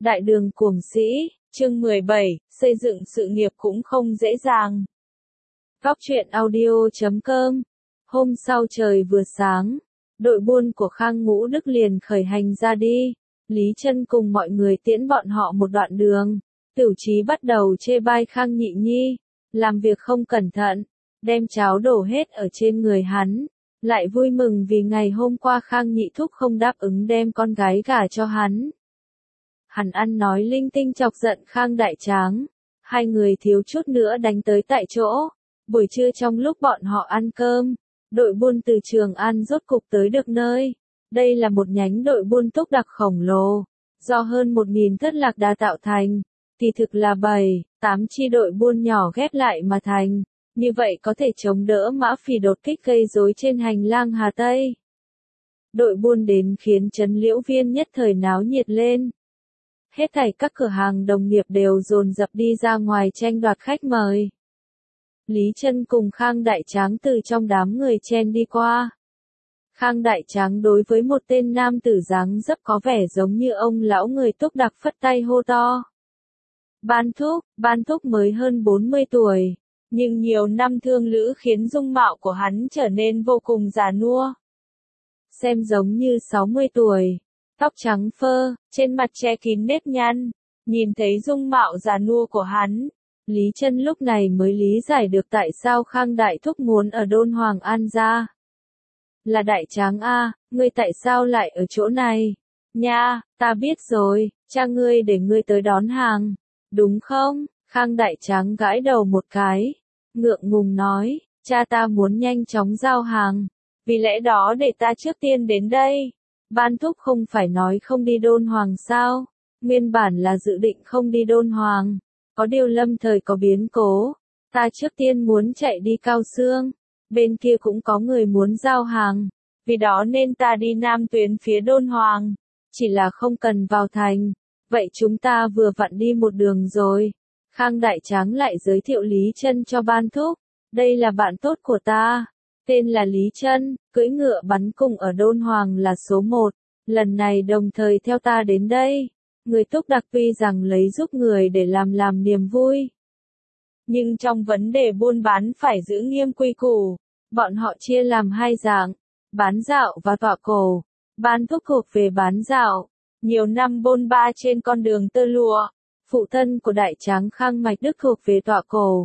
Đại đường cuồng sĩ, chương 17, xây dựng sự nghiệp cũng không dễ dàng. Góc truyện audio.com. Hôm sau trời vừa sáng, đội buôn của Khang Ngũ Đức liền khởi hành ra đi. Lý Chân cùng mọi người tiễn bọn họ một đoạn đường. Tửu Chí bắt đầu chê bai Khang Nhị Nhi, làm việc không cẩn thận, đem cháo đổ hết ở trên người hắn. Lại vui mừng vì ngày hôm qua Khang Nhị Thúc không đáp ứng đem con gái gả cho hắn. Hắn ăn nói linh tinh chọc giận Khang Đại Tráng. Hai người thiếu chút nữa đánh tới tại chỗ. Buổi trưa trong lúc bọn họ ăn cơm, đội buôn từ Trường An rốt cục tới được nơi. Đây là một nhánh đội buôn túc đặc khổng lồ, do hơn 1.000 thất lạc đà tạo thành, thì thực là 7-8 chi đội buôn nhỏ ghép lại mà thành. Như vậy có thể chống đỡ Mã Phỉ đột kích gây rối trên hành lang Hà Tây. Đội buôn đến khiến trấn Liễu Viên nhất thời náo nhiệt lên. Hết thảy các cửa hàng đồng nghiệp đều dồn dập đi ra ngoài tranh đoạt khách mời. Lý Chân cùng Khang Đại Tráng từ trong đám người chen đi qua. Khang Đại Tráng đối với một tên nam tử dáng dấp có vẻ giống như ông lão người túc đặc phất tay hô to. Ban Thúc mới hơn 40 tuổi, nhưng nhiều năm thương lữ khiến dung mạo của hắn trở nên vô cùng già nua. Xem giống như 60 tuổi. Tóc trắng phơ, trên mặt che kín nếp nhăn, nhìn thấy dung mạo già nua của hắn, Lý Chân lúc này mới lý giải được tại sao Khang Đại Thúc muốn ở Đôn Hoàng An ra. Là Đại Tráng a, ngươi tại sao lại ở chỗ này? Nha, ta biết rồi, cha ngươi để ngươi tới đón hàng, đúng không? Khang Đại Tráng gãi đầu một cái, ngượng ngùng nói, cha ta muốn nhanh chóng giao hàng, vì lẽ đó để ta trước tiên đến đây. Ban Thúc không phải nói không đi Đôn Hoàng sao? Nguyên bản là dự định không đi Đôn Hoàng. Có điều lâm thời có biến cố. Ta trước tiên muốn chạy đi Cao Xương. Bên kia cũng có người muốn giao hàng. Vì đó nên ta đi Nam tuyến phía Đôn Hoàng. Chỉ là không cần vào thành. Vậy chúng ta vừa vặn đi một đường rồi. Khang Đại Tráng lại giới thiệu Lý Chân cho Ban Thúc. Đây là bạn tốt của ta. Tên là Lý Chân, cưỡi ngựa bắn cung ở Đôn Hoàng là số 1, lần này đồng thời theo ta đến đây. Người túc đặc tuy rằng lấy giúp người để làm niềm vui. Nhưng trong vấn đề buôn bán phải giữ nghiêm quy củ, bọn họ chia làm hai dạng, bán dạo và tọa cổ. Ban Thúc thuộc về bán dạo, nhiều năm bôn ba trên con đường tơ lụa, phụ thân của Đại Tráng Khang Mạch Đức thuộc về tọa cổ.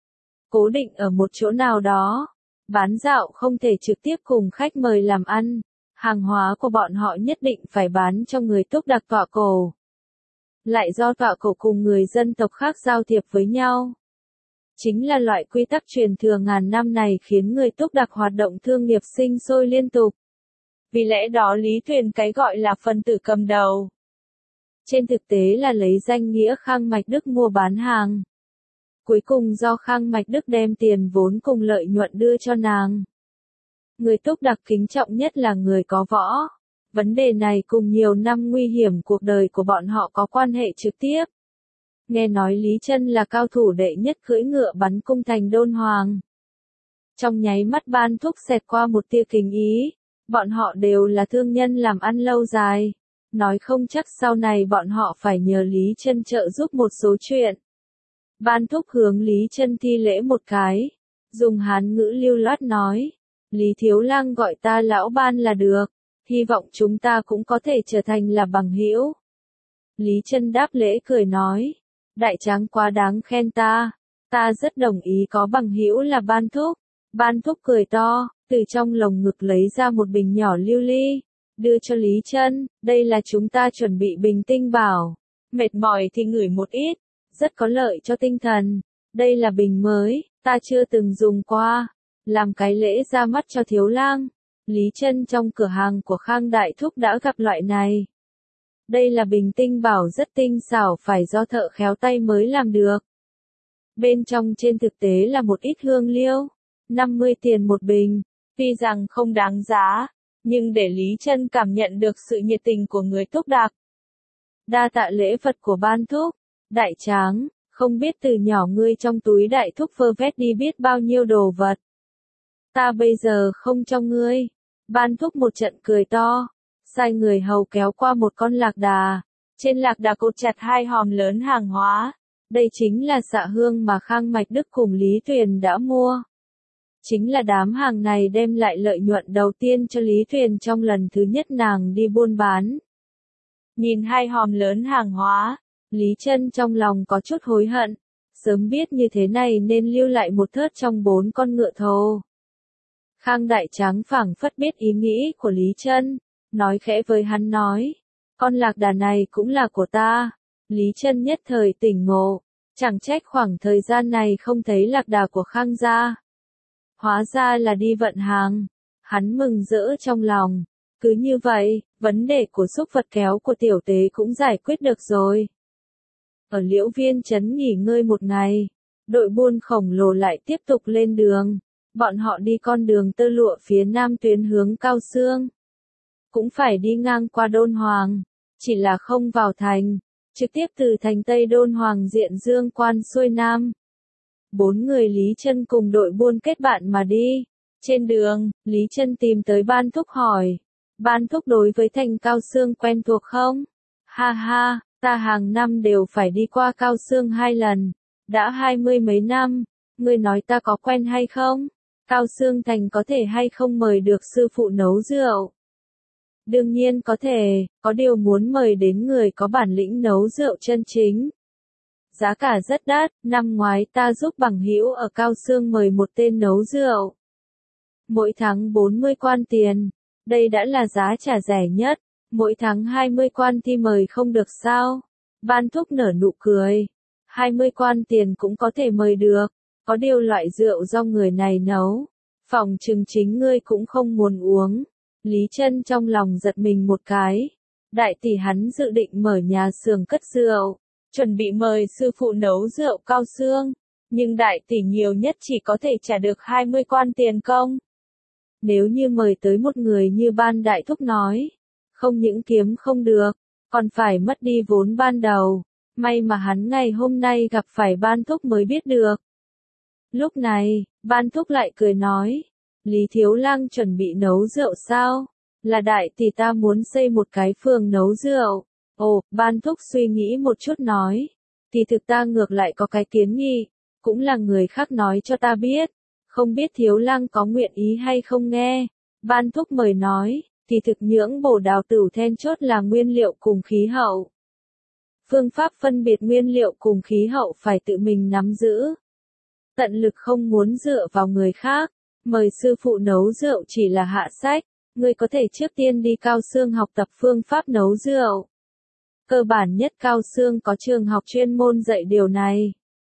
Cố định ở một chỗ nào đó. Bán dạo không thể trực tiếp cùng khách mời làm ăn, hàng hóa của bọn họ nhất định phải bán cho người túc đặc tọa cổ. Lại do tọa cổ cùng người dân tộc khác giao thiệp với nhau. Chính là loại quy tắc truyền thừa ngàn năm này khiến người túc đặc hoạt động thương nghiệp sinh sôi liên tục. Vì lẽ đó Lý Tuyền cái gọi là phần tử cầm đầu. Trên thực tế là lấy danh nghĩa Khang Mạch Đức mua bán hàng. Cuối cùng do Khang Mạch Đức đem tiền vốn cùng lợi nhuận đưa cho nàng. Người túc đặc kính trọng nhất là người có võ. Vấn đề này cùng nhiều năm nguy hiểm cuộc đời của bọn họ có quan hệ trực tiếp. Nghe nói Lý Chân là cao thủ đệ nhất cưỡi ngựa bắn cung thành Đôn Hoàng. Trong nháy mắt Ban Thúc xẹt qua một tia kính ý. Bọn họ đều là thương nhân làm ăn lâu dài. Nói không chắc sau này bọn họ phải nhờ Lý Chân trợ giúp một số chuyện. Ban Thúc hướng Lý Chân thi lễ một cái, dùng Hán ngữ lưu loát nói, Lý Thiếu Lang gọi ta lão Ban là được, hy vọng chúng ta cũng có thể trở thành là bằng hữu. Lý Chân đáp lễ cười nói, Đại Tráng quá đáng khen ta rất đồng ý có bằng hữu là Ban Thúc. Ban Thúc cười to, từ trong lồng ngực lấy ra một bình nhỏ lưu ly, đưa cho Lý Chân, đây là chúng ta chuẩn bị bình tinh bảo, mệt mỏi thì ngửi một ít. Rất có lợi cho tinh thần. Đây là bình mới, ta chưa từng dùng qua. Làm cái lễ ra mắt cho Thiếu Lang. Lý Chân trong cửa hàng của Khang Đại Thúc đã gặp loại này. Đây là bình tinh bảo rất tinh xảo phải do thợ khéo tay mới làm được. Bên trong trên thực tế là một ít hương liêu. 50 tiền một bình. Tuy rằng không đáng giá, nhưng để Lý Chân cảm nhận được sự nhiệt tình của người túc đặc. Đa tạ lễ vật của Ban Thúc. Đại Tráng, không biết từ nhỏ ngươi trong túi Đại Thúc vơ vét đi biết bao nhiêu đồ vật. Ta bây giờ không cho ngươi. Ban Thúc một trận cười to, sai người hầu kéo qua một con lạc đà, Trên lạc đà cột chặt hai hòm lớn hàng hóa. Đây chính là xạ hương mà Khang Mạch Đức cùng Lý Tuyền đã mua. Chính là đám hàng này đem lại lợi nhuận đầu tiên cho Lý Tuyền trong lần thứ nhất nàng đi buôn bán. Nhìn hai hòm lớn hàng hóa, Lý Chân trong lòng có chút hối hận. Sớm biết như thế này nên lưu lại một thớt trong 4 con ngựa thồ. Khang Đại Tráng phảng phất biết ý nghĩ của Lý Chân, nói khẽ với hắn nói, con lạc đà này cũng là của ta. Lý Chân nhất thời tỉnh ngộ, chẳng trách khoảng thời gian này không thấy lạc đà của Khang gia. Hóa ra là đi vận hàng, hắn mừng rỡ trong lòng, cứ như vậy, vấn đề của xúc vật kéo của tiểu tế cũng giải quyết được rồi. Ở Liễu Viên trấn nghỉ ngơi một ngày, đội buôn khổng lồ lại tiếp tục lên đường, bọn họ đi con đường tơ lụa phía nam tuyến hướng Cao Xương. Cũng phải đi ngang qua Đôn Hoàng, chỉ là không vào thành, trực tiếp từ thành Tây Đôn Hoàng diện dương quan xuôi nam. 4 người Lý Chân cùng đội buôn kết bạn mà đi. Trên đường, Lý Chân tìm tới Ban Thúc hỏi, Ban Thúc đối với thành Cao Xương quen thuộc không? Ha ha, ta hàng năm đều phải đi qua Cao Xương 2 lần, đã 20 mấy năm, ngươi nói ta có quen hay không? Cao Xương thành có thể hay không mời được sư phụ nấu rượu? Đương nhiên có thể, có điều muốn mời đến người có bản lĩnh nấu rượu chân chính. Giá cả rất đắt, năm ngoái ta giúp bằng hữu ở Cao Xương mời một tên nấu rượu. Mỗi tháng 40 quan tiền, đây đã là giá trả rẻ nhất, mỗi tháng 20 quan thì mời không được sao? Ban Thúc nở nụ cười, 20 quan tiền cũng có thể mời được, có điều loại rượu do người này nấu, phòng chừng chính ngươi cũng không muốn uống. Lý Chân trong lòng giật mình một cái, đại tỷ hắn dự định mở nhà xưởng cất rượu, chuẩn bị mời sư phụ nấu rượu Cao Xương, nhưng đại tỷ nhiều nhất chỉ có thể trả được 20 quan tiền công. Nếu như mời tới một người như Ban Đại Thúc nói, không những kiếm không được, còn phải mất đi vốn ban đầu, may mà hắn ngày hôm nay gặp phải Ban Thúc mới biết được. Lúc này, Ban Thúc lại cười nói, Lý Thiếu Lang chuẩn bị nấu rượu sao? Là đại tỷ ta muốn xây một cái phường nấu rượu. Ồ, Ban Thúc suy nghĩ một chút nói, thì thực ta ngược lại có cái kiến nghị, cũng là người khác nói cho ta biết, không biết Thiếu Lang có nguyện ý hay không nghe. Ban Thúc mời nói, thì thực nhưỡng bổ đào tửu then chốt là nguyên liệu cùng khí hậu. Phương pháp phân biệt nguyên liệu cùng khí hậu phải tự mình nắm giữ. Tận lực không muốn dựa vào người khác, mời sư phụ nấu rượu chỉ là hạ sách, người có thể trước tiên đi Cao Xương học tập phương pháp nấu rượu. Cơ bản nhất Cao Xương có trường học chuyên môn dạy điều này.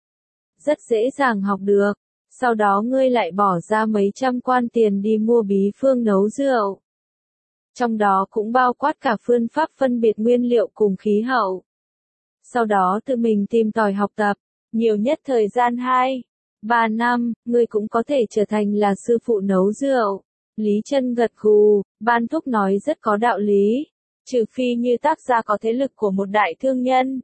Rất dễ dàng học được, sau đó ngươi lại bỏ ra mấy trăm quan tiền đi mua bí phương nấu rượu. Trong đó cũng bao quát cả phương pháp phân biệt nguyên liệu cùng khí hậu. Sau đó tự mình tìm tòi học tập, nhiều nhất thời gian 2-3 năm, ngươi cũng có thể trở thành là sư phụ nấu rượu. Lý Chân gật gù, Ban Thúc nói rất có đạo lý, trừ phi như tác gia có thế lực của một đại thương nhân,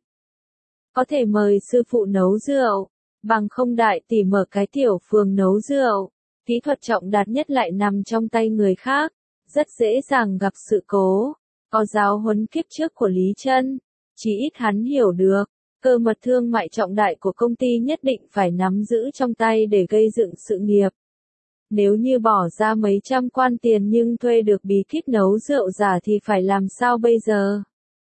có thể mời sư phụ nấu rượu, bằng không đại tỷ mở cái tiểu phường nấu rượu, kỹ thuật trọng đạt nhất lại nằm trong tay người khác, rất dễ dàng gặp sự cố. Có giáo huấn kiếp trước của Lý Chân, chỉ ít hắn hiểu được, cơ mật thương mại trọng đại của công ty nhất định phải nắm giữ trong tay để gây dựng sự nghiệp. Nếu như bỏ ra mấy trăm quan tiền nhưng thuê được bí kíp nấu rượu giả thì phải làm sao bây giờ?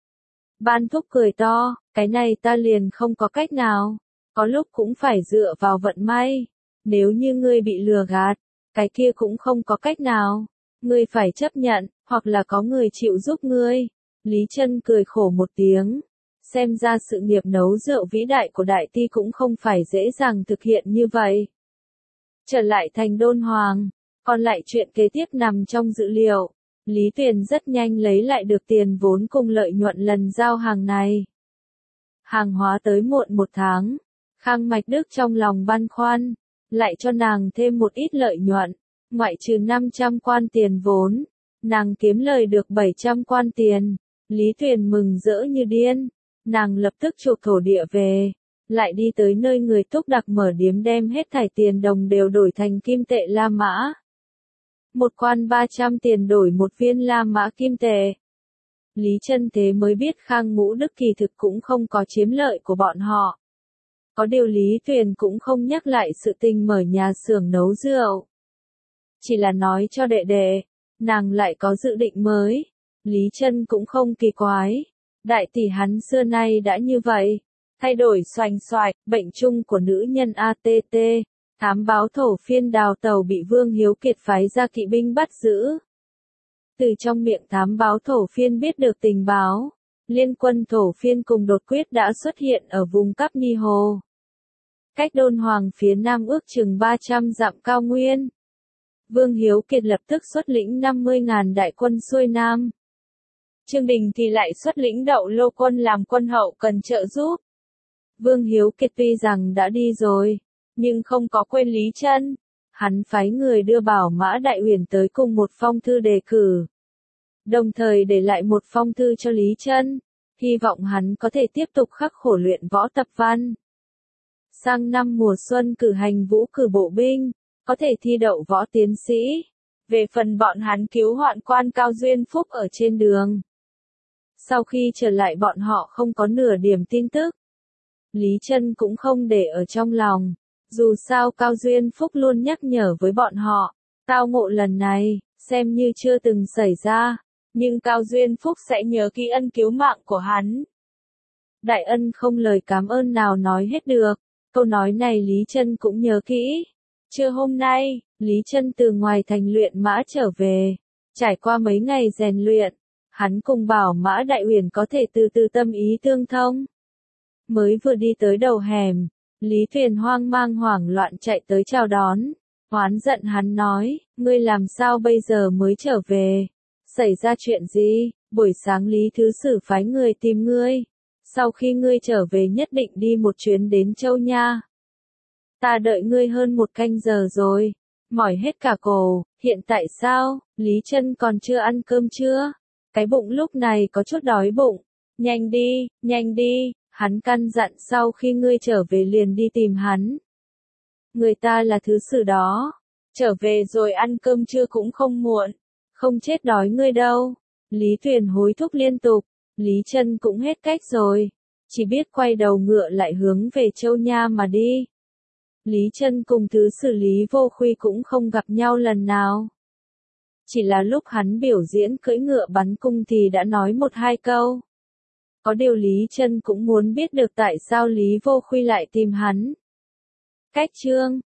Ban Thúc cười to, cái này ta liền không có cách nào, có lúc cũng phải dựa vào vận may. Nếu như ngươi bị lừa gạt, cái kia cũng không có cách nào, ngươi phải chấp nhận, hoặc là có người chịu giúp ngươi. Lý Chân cười khổ một tiếng, xem ra sự nghiệp nấu rượu vĩ đại của đại ti cũng không phải dễ dàng thực hiện như vậy. Trở lại thành Đôn Hoàng, còn lại chuyện kế tiếp nằm trong dự liệu. Lý Tuyền rất nhanh lấy lại được tiền vốn cùng lợi nhuận lần giao hàng này. Hàng hóa tới muộn 1 tháng, Khang Mạch Đức trong lòng băn khoăn, lại cho nàng thêm một ít lợi nhuận, ngoại trừ 500 quan tiền vốn, nàng kiếm lời được 700 quan tiền. Lý Tuyền mừng rỡ như điên, nàng lập tức chuộc thổ địa về, lại đi tới nơi người Túc Đặc mở điếm đem hết thảy tiền đồng đều đổi thành kim tệ La Mã. Một quan 300 tiền đổi một viên La Mã kim tệ. Lý Chân thế mới biết Khang Ngũ Đức kỳ thực cũng không có chiếm lợi của bọn họ. Có điều Lý Tuyền cũng không nhắc lại sự tình mở nhà xưởng nấu rượu. Chỉ là nói cho đệ đệ, nàng lại có dự định mới. Lý Chân cũng không kỳ quái. Đại tỷ hắn xưa nay đã như vậy. Thay đổi xoành xoạch, bệnh chung của nữ nhân ATT. Thám báo thổ phiên đào tàu bị Vương Hiếu Kiệt phái ra kỵ binh bắt giữ. Từ trong miệng thám báo thổ phiên biết được tình báo. Liên quân thổ phiên cùng đột quyết đã xuất hiện ở vùng Cáp Ni Hồ. Cách Đôn Hoàng phía nam ước chừng 300 dặm cao nguyên. Vương Hiếu Kiệt lập tức xuất lĩnh 50.000 đại quân xuôi nam. Trương Đình thì lại xuất lĩnh Đậu Lô quân làm quân hậu cần trợ giúp. Vương Hiếu Kiệt tuy rằng đã đi rồi, nhưng không có quên Lý Chân. Hắn phái người đưa Bảo Mã Đại Uyển tới cùng một phong thư đề cử. Đồng thời để lại một phong thư cho Lý Chân, hy vọng hắn có thể tiếp tục khắc khổ luyện võ tập văn. Sang năm mùa xuân cử hành vũ cử bộ binh, có thể thi đậu võ tiến sĩ. Về phần bọn hắn cứu hoạn quan Cao Duyên Phúc ở trên đường. Sau khi trở lại bọn họ không có nửa điểm tin tức. Lý Chân cũng không để ở trong lòng. Dù sao Cao Duyên Phúc luôn nhắc nhở với bọn họ. Tao ngộ lần này, xem như chưa từng xảy ra. Nhưng Cao Duyên Phúc sẽ nhớ kỹ ân cứu mạng của hắn. Đại ân không lời cảm ơn nào nói hết được. Câu nói này Lý Chân cũng nhớ kỹ. Trưa hôm nay, Lý Chân từ ngoài thành luyện mã trở về. Trải qua mấy ngày rèn luyện, hắn cùng Bảo Mã Đại Uyển có thể từ từ tâm ý tương thông. Mới vừa đi tới đầu hẻm, Lý Tuyền hoang mang hoảng loạn chạy tới chào đón. Oán giận hắn nói, ngươi làm sao bây giờ mới trở về? Xảy ra chuyện gì? Buổi sáng Lý Thứ Sử phái người tìm ngươi. Sau khi ngươi trở về nhất định đi một chuyến đến Châu Nha. Ta đợi ngươi hơn 1 canh giờ rồi. Mỏi hết cả cổ, hiện tại sao? Lý Chân còn chưa ăn cơm chưa? Cái bụng lúc này có chút đói bụng. Nhanh đi, hắn căn dặn sau khi ngươi trở về liền đi tìm hắn. Người ta là Thứ Sử đó. Trở về rồi ăn cơm trưa cũng không muộn. Không chết đói ngươi đâu. Lý Tuyền hối thúc liên tục. Lý Chân cũng hết cách rồi. Chỉ biết quay đầu ngựa lại hướng về Châu Nha mà đi. Lý Chân cùng Thứ Sử Lý Vô Khuy cũng không gặp nhau lần nào. Chỉ là lúc hắn biểu diễn cưỡi ngựa bắn cung thì đã nói 1-2 câu. Có điều Lý Chân cũng muốn biết được tại sao Lý Vô Khuy lại tìm hắn. Cách chương